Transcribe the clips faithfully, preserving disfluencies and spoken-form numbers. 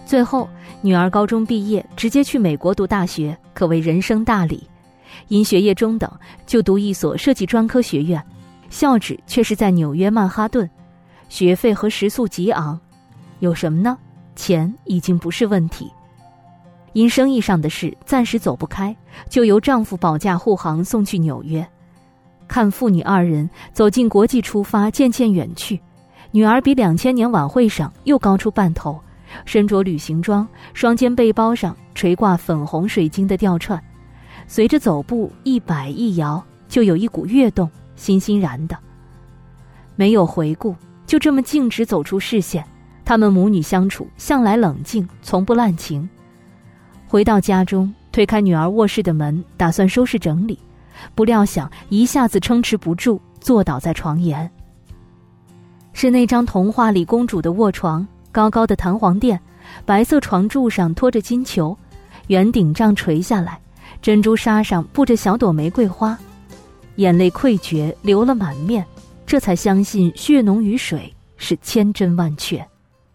最后女儿高中毕业，直接去美国读大学，可谓人生大礼。因学业中等，就读一所设计专科学院，校址却是在纽约曼哈顿，学费和食宿极昂。有什么呢？钱已经不是问题。因生意上的事暂时走不开，就由丈夫保驾护航送去纽约。看父女二人走进国际出发，渐渐远去。女儿比两千年晚会上又高出半头，身着旅行装，双肩背包上垂挂粉红水晶的吊串，随着走步一摆一摇，就有一股跃动，欣欣然的。没有回顾，就这么径直走出视线。他们母女相处向来冷静，从不滥情。回到家中，推开女儿卧室的门，打算收拾整理，不料想一下子撑持不住，坐倒在床沿。是那张童话里公主的卧床，高高的弹簧垫，白色床柱上托着金球，圆顶帐垂下来，珍珠纱上布着小朵玫瑰花。眼泪溃决，流了满面，这才相信血浓于水，是千真万确。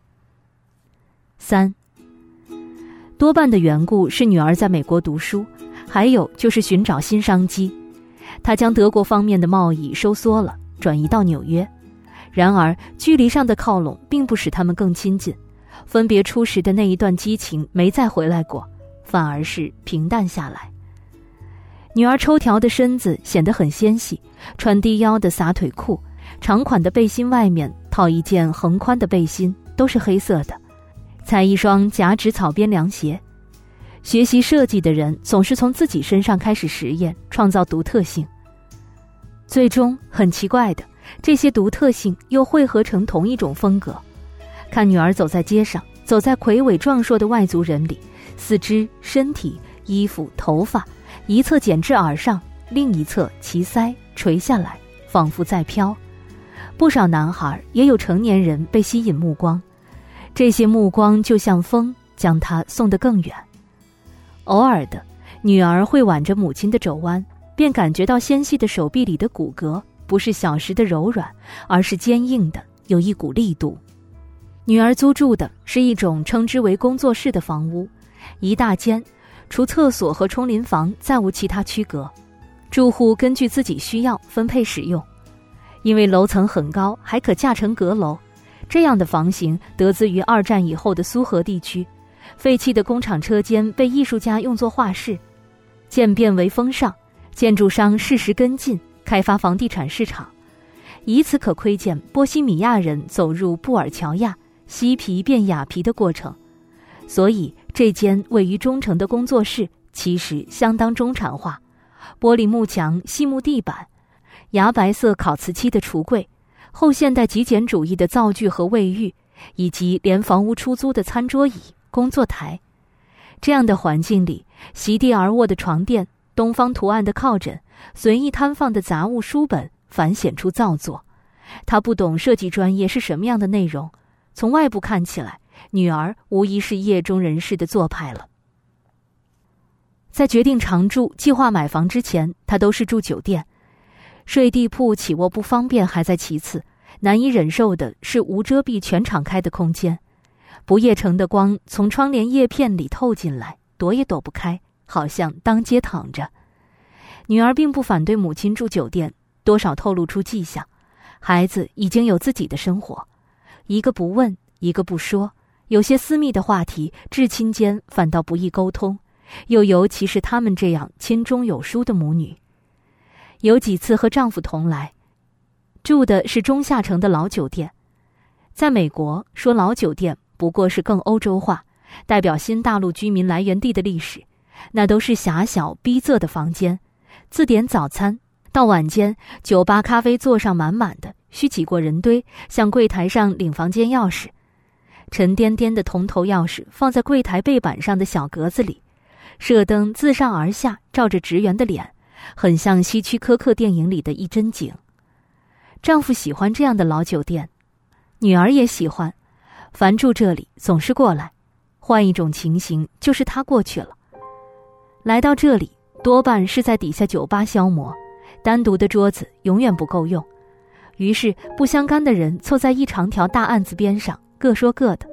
三，多半的缘故是女儿在美国读书，还有就是寻找新商机。她将德国方面的贸易收缩了，转移到纽约。然而距离上的靠拢并不使他们更亲近，分别初时的那一段激情没再回来过，反而是平淡下来。女儿抽条的身子显得很纤细，穿低腰的撒腿裤，长款的背心外面套一件横宽的背心，都是黑色的，踩一双夹趾草边凉鞋。学习设计的人总是从自己身上开始实验，创造独特性。最终很奇怪的，这些独特性又汇合成同一种风格。看女儿走在街上，走在魁伟壮硕的外族人里，四肢、身体、衣服、头发，一侧剪至耳上，另一侧齐腮垂下来，仿佛在飘。不少男孩也有成年人被吸引目光，这些目光就像风，将他送得更远。偶尔的，女儿会挽着母亲的肘弯，便感觉到纤细的手臂里的骨骼不是小时的柔软，而是坚硬的，有一股力度。女儿租住的是一种称之为工作室的房屋，一大间，除厕所和冲淋房再无其他区隔，住户根据自己需要分配使用。因为楼层很高，还可架成阁楼，这样的房型得自于二战以后的苏荷地区，废弃的工厂车间被艺术家用作画室，渐变为风尚，建筑商适时跟进，开发房地产市场，以此可窥见波西米亚人走入布尔乔亚，西皮变雅皮的过程。所以这间位于中城的工作室其实相当中产化，玻璃幕墙、细木地板，牙白色烤瓷漆的橱柜，后现代极简主义的灶具和卫浴，以及连房屋出租的餐桌椅、工作台。这样的环境里，席地而卧的床垫，东方图案的靠枕，随意摊放的杂物书本，反显出造作。他不懂设计专业是什么样的内容，从外部看起来，女儿无疑是业中人士的做派了。在决定常住、计划买房之前，他都是住酒店。睡地铺起卧不方便还在其次，难以忍受的是无遮蔽全敞开的空间。不夜城的光从窗帘叶片里透进来，躲也躲不开，好像当街躺着。女儿并不反对母亲住酒店，多少透露出迹象。孩子已经有自己的生活，一个不问，一个不说，有些私密的话题，至亲间反倒不易沟通，又尤其是他们这样亲中有疏的母女。有几次和丈夫同来，住的是中下城的老酒店。在美国，说老酒店不过是更欧洲化，代表新大陆居民来源地的历史，那都是狭小逼仄的房间，自点早餐，到晚间酒吧咖啡座上满满的，需挤过人堆，向柜台上领房间钥匙。沉甸甸的铜头钥匙放在柜台背板上的小格子里，射灯自上而下照着职员的脸，很像希区柯克电影里的一帧景。丈夫喜欢这样的老酒店，女儿也喜欢，凡住这里总是过来。换一种情形，就是他过去了。来到这里，多半是在底下酒吧消磨，单独的桌子永远不够用。于是不相干的人凑在一长条大案子边上，各说各的。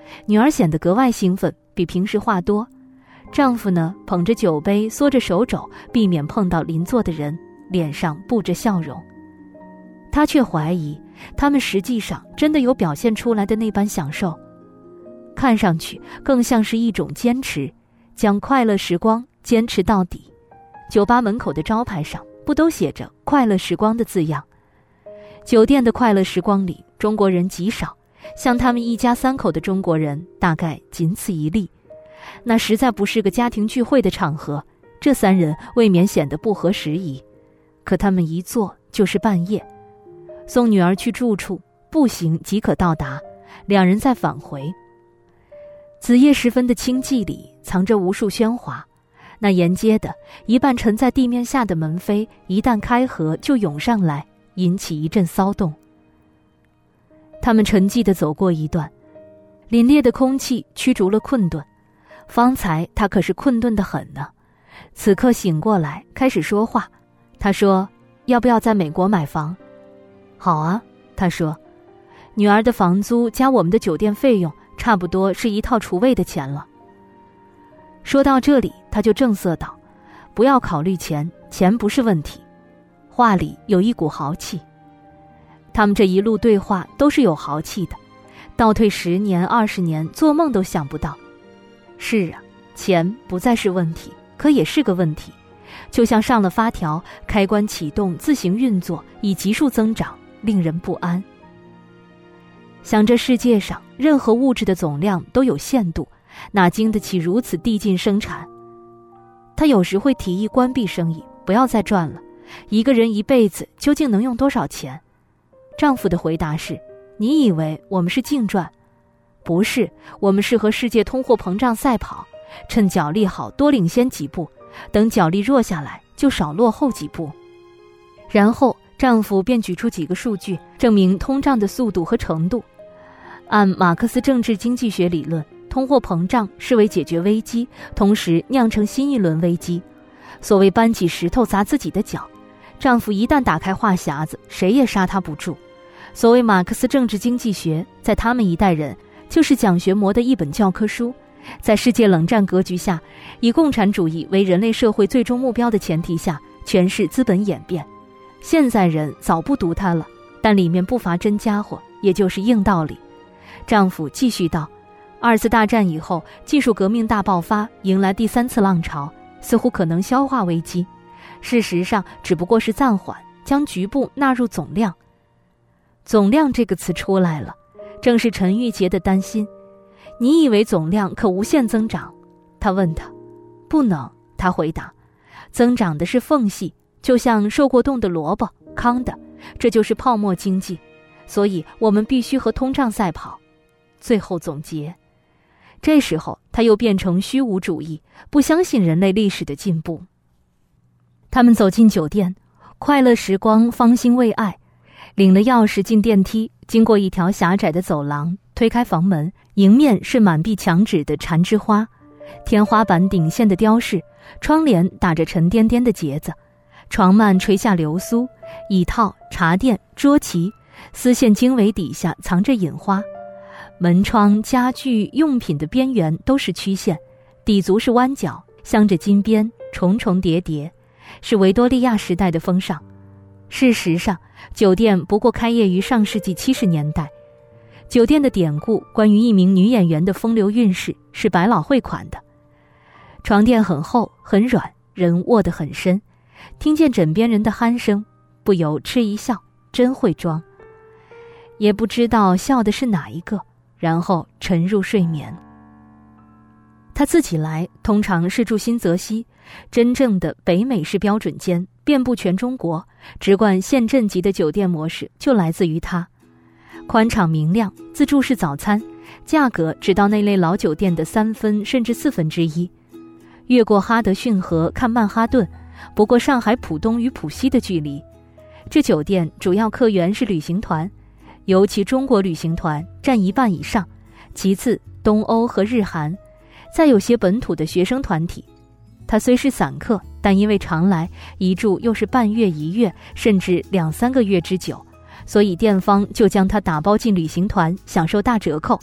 女儿显得格外兴奋，比平时话多。丈夫呢，捧着酒杯，缩着手肘，避免碰到邻座的人，脸上布着笑容。他却怀疑，他们实际上真的有表现出来的那般享受，看上去更像是一种坚持，将快乐时光坚持到底。酒吧门口的招牌上不都写着快乐时光的字样？酒店的快乐时光里，中国人极少，像他们一家三口的中国人大概仅此一例。那实在不是个家庭聚会的场合，这三人未免显得不合时宜。可他们一坐就是半夜，送女儿去住处，步行即可到达，两人再返回。子夜时分的清寂里藏着无数喧哗，那沿街的一半沉在地面下的门扉一旦开合就涌上来，引起一阵骚动。他们沉寂地走过一段，凛冽的空气驱逐了困顿。方才他可是困顿得很呢，此刻醒过来开始说话。他说，要不要在美国买房？好啊，他说，女儿的房租加我们的酒店费用差不多是一套厨卫的钱了。说到这里他就正色道，不要考虑钱，钱不是问题。话里有一股豪气。他们这一路对话都是有豪气的，倒退十年二十年做梦都想不到。是啊，钱不再是问题，可也是个问题，就像上了发条，开关启动自行运作，以急速增长，令人不安。想这世界上任何物质的总量都有限度，哪经得起如此递进生产？他有时会提议关闭生意，不要再赚了。一个人一辈子究竟能用多少钱？丈夫的回答是，你以为我们是净赚？不是，我们是和世界通货膨胀赛跑，趁脚力好多领先几步，等脚力弱下来就少落后几步。然后丈夫便举出几个数据，证明通胀的速度和程度。按马克思政治经济学理论，通货膨胀是为解决危机，同时酿成新一轮危机。所谓搬起石头砸自己的脚，丈夫一旦打开话匣子，谁也刹他不住。所谓马克思政治经济学，在他们一代人就是蒋学模的一本教科书。在世界冷战格局下，以共产主义为人类社会最终目标的前提下，诠释资本演变。现在人早不读它了，但里面不乏真家伙，也就是硬道理。丈夫继续道，二次大战以后，技术革命大爆发，迎来第三次浪潮，似乎可能消化危机。事实上只不过是暂缓，将局部纳入总量。总量这个词出来了，正是陈玉洁的担心。你以为总量可无限增长？他问他。不能，他回答，增长的是缝隙，就像受过冻的萝卜，糠的，这就是泡沫经济。所以我们必须和通胀赛跑。最后总结，这时候他又变成虚无主义，不相信人类历史的进步。他们走进酒店，快乐时光芳心未艾，领了钥匙进电梯，经过一条狭窄的走廊，推开房门，迎面是满壁墙纸的缠枝花，天花板顶线的雕饰，窗帘打着沉甸甸的结子，床幔垂下流苏，椅套、茶垫、桌旗，丝线经纬底下藏着隐花，门窗、家具、用品的边缘都是曲线，底足是弯角，镶着金边，重重叠叠，是维多利亚时代的风尚。事实上，酒店不过开业于上世纪七十年代。酒店的典故关于一名女演员的风流韵事，是百老汇款的。床垫很厚很软，人卧得很深，听见枕边人的鼾声，不由嗤一笑，真会装。也不知道笑的是哪一个，然后沉入睡眠。他自己来，通常是住新泽西，真正的北美式标准间，遍布全中国，直贯县镇级的酒店模式就来自于他。宽敞明亮，自助式早餐，价格只到那类老酒店的三分甚至四分之一。越过哈德逊河看曼哈顿，不过上海浦东与浦西的距离。这酒店主要客源是旅行团，尤其中国旅行团占一半以上，其次东欧和日韩，再有些本土的学生团体。他虽是散客，但因为常来，一住又是半月一月，甚至两三个月之久，所以店方就将他打包进旅行团，享受大折扣，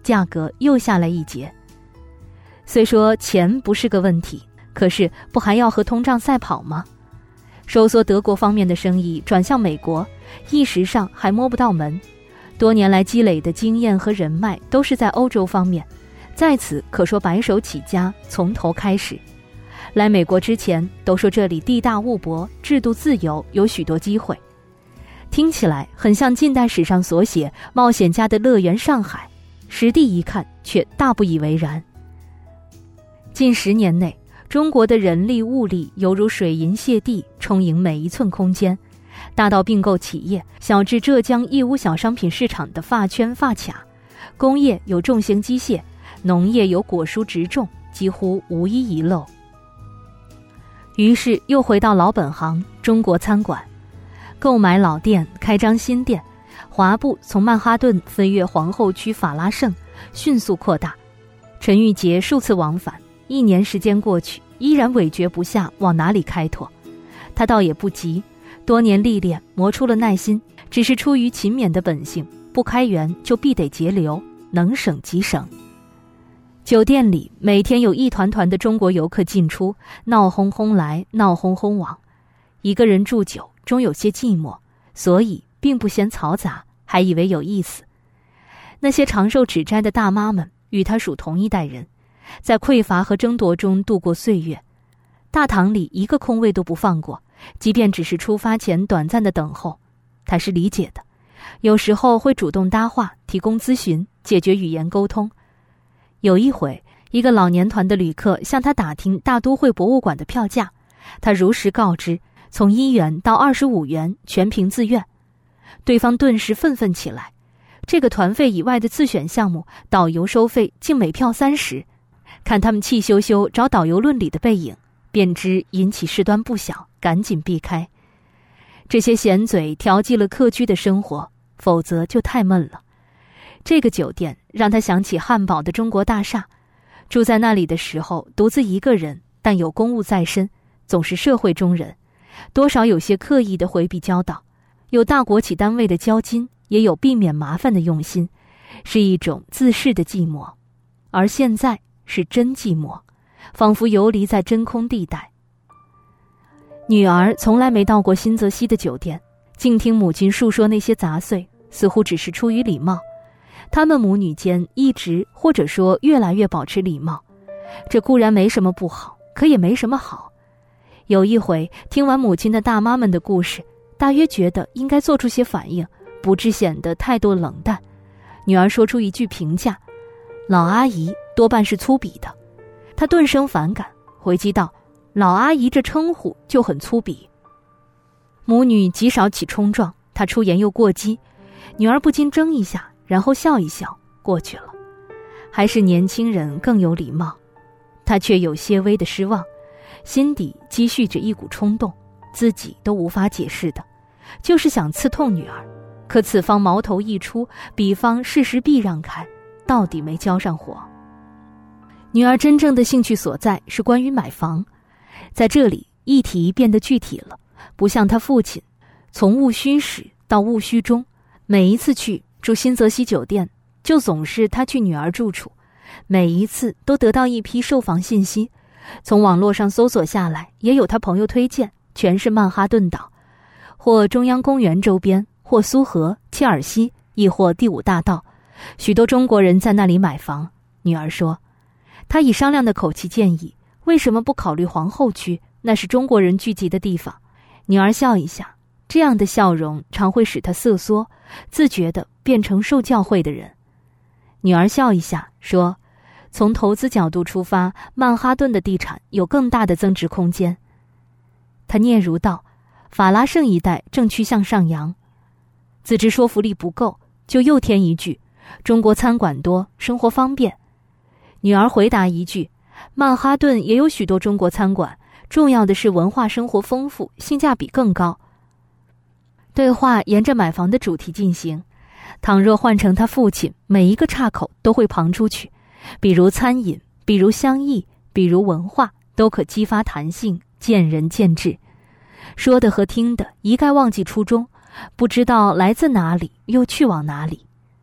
价格又下来一截。虽说钱不是个问题，可是不还要和通胀赛跑吗？收缩德国方面的生意转向美国，一时上还摸不到门。多年来积累的经验和人脉都是在欧洲方面，在此可说白手起家，从头开始。来美国之前都说这里地大物博，制度自由，有许多机会，听起来很像近代史上所写冒险家的乐园上海，实地一看却大不以为然。近十年内，中国的人力物力犹如水银泻地，充盈每一寸空间，大到并购企业，小至浙江义乌小商品市场的发圈发卡，工业有重型机械，农业有果蔬植种，几乎无一遗漏。于是又回到老本行，中国餐馆，购买老店，开张新店，华埠从曼哈顿飞越皇后区法拉盛，迅速扩大。陈玉杰数次往返，一年时间过去，依然委决不下往哪里开拓。他倒也不急，多年历练磨出了耐心，只是出于勤勉的本性，不开源就必得节流，能省即省。酒店里每天有一团团的中国游客进出，闹哄哄来，闹哄哄往。一个人住久，终有些寂寞，所以并不嫌嘈杂，还以为有意思。那些长寿指摘的大妈们与他属同一代人，在匮乏和争夺中度过岁月。大堂里一个空位都不放过，即便只是出发前短暂的等候，他是理解的。有时候会主动搭话，提供咨询，解决语言沟通。有一回，一个老年团的旅客向他打听大都会博物馆的票价，他如实告知，从一元到二十五元，全凭自愿。对方顿时愤愤起来，这个团费以外的自选项目，导游收费竟每票三十，看他们气羞羞找导游论理的背影，便知引起事端不小，赶紧避开。这些闲嘴调剂了客居的生活，否则就太闷了。这个酒店让他想起汉堡的中国大厦，住在那里的时候独自一个人，但有公务在身，总是社会中人，多少有些刻意的回避交道，有大国企单位的交金，也有避免麻烦的用心，是一种自恃的寂寞。而现在是真寂寞，仿佛游离在真空地带。女儿从来没到过新泽西的酒店，静听母亲述说那些杂碎，似乎只是出于礼貌。他们母女间一直或者说越来越保持礼貌，这固然没什么不好，可也没什么好。有一回听完母亲的大妈们的故事，大约觉得应该做出些反应，不致显得态度冷淡。女儿说出一句评价：老阿姨多半是粗鄙的。她顿生反感，回击道：老阿姨这称呼就很粗鄙。母女极少起冲撞，她出言又过激，女儿不禁怔一下，然后笑一笑，过去了。还是年轻人更有礼貌。她却有些微的失望，心底积蓄着一股冲动，自己都无法解释的，就是想刺痛女儿。可此方矛头一出，彼方事事避让开，到底没交上火。女儿真正的兴趣所在是关于买房，在这里议题变得具体了，不像他父亲，从戊戌始到戊戌中，每一次去住新泽西酒店，就总是他去女儿住处，每一次都得到一批售房信息，从网络上搜索下来，也有他朋友推荐，全是曼哈顿岛，或中央公园周边，或苏荷、切尔西，亦或第五大道，许多中国人在那里买房。女儿说，他以商量的口气建议，为什么不考虑皇后区，那是中国人聚集的地方。女儿笑一下，这样的笑容常会使他瑟缩，自觉地变成受教诲的人。女儿笑一下说，从投资角度出发，曼哈顿的地产有更大的增值空间。他嗫嚅道，法拉盛一带正趋向上扬。自知说服力不够，就又添一句，中国餐馆多，生活方便。女儿回答一句，曼哈顿也有许多中国餐馆，重要的是文化生活丰富，性价比更高。对话沿着买房的主题进行，倘若换成他父亲，每一个岔口都会旁出去，比如餐饮，比如乡艺，比如文化，都可激发弹性，见仁见智。说的和听的一概忘记初衷，不知道来自哪里，又去往哪里。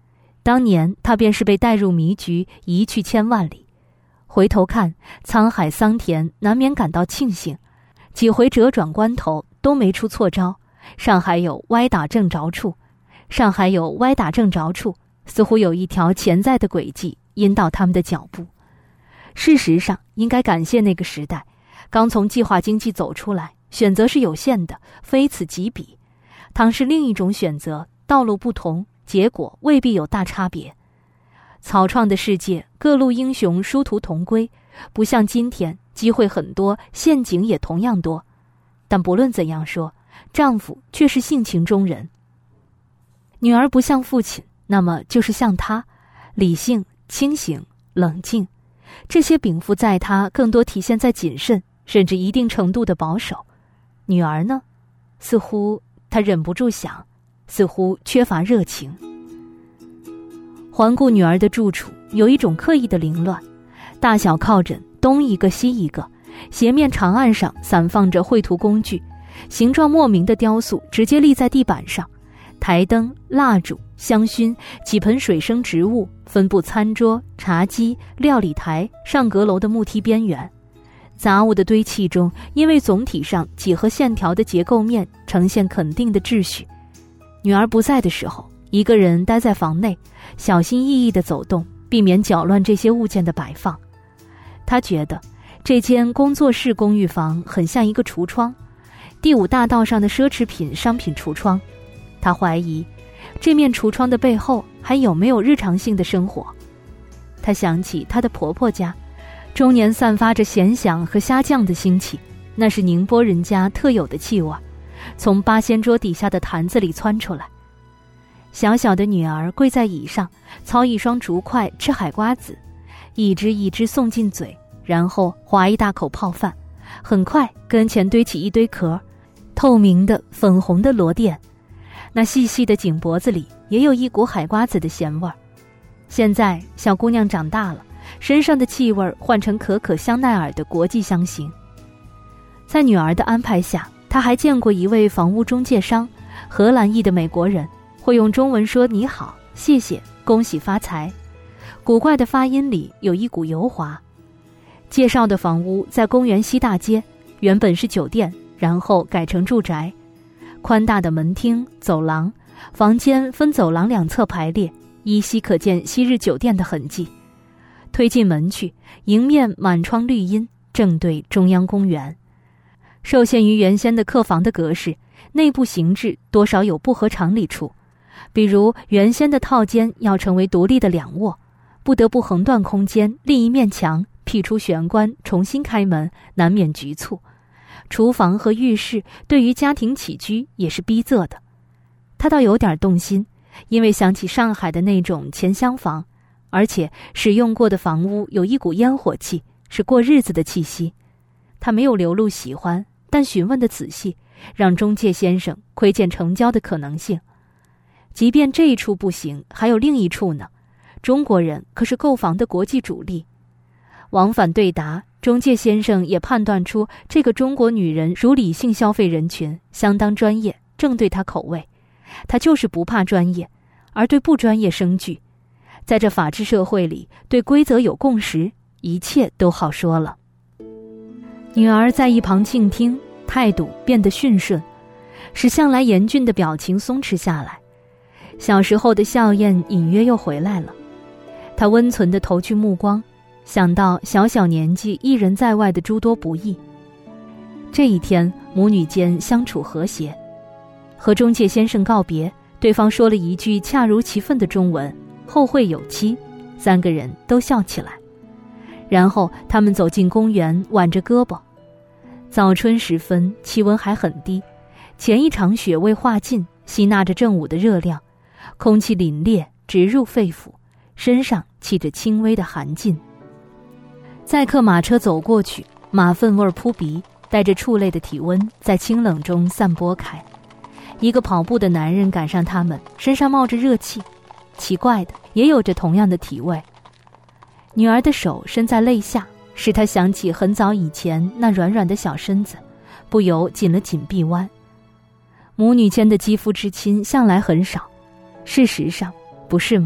当年他便是被带入迷局，移去千万里。回头看沧海桑田，难免感到庆幸，几回折转关头都没出错招，尚还有歪打正着处，尚还有歪打正着处，似乎有一条潜在的轨迹引导他们的脚步。事实上，应该感谢那个时代，刚从计划经济走出来，选择是有限的，非此即彼。倘是另一种选择，道路不同，结果未必有大差别。草创的世界，各路英雄殊途同归，不像今天，机会很多，陷阱也同样多。但不论怎样说，丈夫却是性情中人。女儿不像父亲，那么就是像他，理性、清醒、冷静，这些禀赋在他更多体现在谨慎，甚至一定程度的保守。女儿呢？似乎他忍不住想，似乎缺乏热情。环顾女儿的住处，有一种刻意的凌乱，大小靠枕东一个西一个，斜面长案上散放着绘图工具，形状莫名的雕塑直接立在地板上，台灯、蜡烛、香薰，几盆水生植物分布餐桌、茶几、料理台、上阁楼的木梯边缘。杂物的堆砌中，因为总体上几何线条的结构面呈现肯定的秩序。女儿不在的时候，一个人待在房内，小心翼翼地走动，避免搅乱这些物件的摆放。她觉得这间工作室公寓房很像一个橱窗，第五大道上的奢侈品商品橱窗。她怀疑这面橱窗的背后还有没有日常性的生活。她想起她的婆婆家，终年散发着咸响和虾酱的腥气，那是宁波人家特有的气味，从八仙桌底下的坛子里窜出来。小小的女儿跪在椅上，操一双竹筷吃海瓜子，一只一只送进嘴，然后划一大口泡饭。很快跟前堆起一堆壳，透明的粉红的螺钿，那细细的颈脖子里也有一股海瓜子的咸味儿。现在小姑娘长大了，身上的气味换成可可香奈儿的国际香型。在女儿的安排下，她还见过一位房屋中介商，荷兰裔的美国人，会用中文说你好、谢谢、恭喜发财，古怪的发音里有一股油滑。介绍的房屋在公园西大街，原本是酒店，然后改成住宅。宽大的门厅、走廊，房间分走廊两侧排列，依稀可见昔日酒店的痕迹。推进门去，迎面满窗绿荫，正对中央公园。受限于原先的客房的格式，内部形制多少有不合常理处，比如原先的套间要成为独立的两卧，不得不横断空间另一面墙，辟出玄关，重新开门，难免局促。厨房和浴室对于家庭起居也是逼仄的。他倒有点动心，因为想起上海的那种钱厢房，而且使用过的房屋有一股烟火气，是过日子的气息。他没有流露喜欢，但询问的仔细，让中介先生窥见成交的可能性。即便这一处不行，还有另一处呢。中国人可是购房的国际主力。往返对答，中介先生也判断出这个中国女人属理性消费人群，相当专业，正对她口味。她就是不怕专业，而对不专业生惧。在这法治社会里，对规则有共识，一切都好说了。女儿在一旁静听，态度变得驯顺，使向来严峻的表情松弛下来。小时候的笑靥隐约又回来了。她温存地投去目光，想到小小年纪一人在外的诸多不易。这一天母女间相处和谐，和中介先生告别，对方说了一句恰如其分的中文，后会有期，三个人都笑起来。然后他们走进公园，挽着胳膊。早春时分，气温还很低，前一场雪未化尽，吸纳着正午的热量，空气凛冽，直入肺腑，身上起着轻微的寒劲。载客马车走过去，马粪味扑鼻，带着畜类的体温在清冷中散播开。一个跑步的男人赶上他们，身上冒着热气，奇怪的也有着同样的体味。女儿的手伸在肋下，使她想起很早以前那软软的小身子，不由紧了紧臂弯。母女间的肌肤之亲向来很少，事实上不是吗？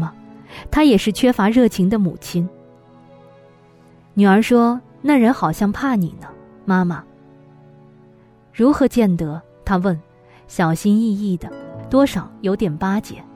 她也是缺乏热情的母亲。女儿说：“那人好像怕你呢，妈妈。”如何见得？她问，小心翼翼的，多少有点巴结。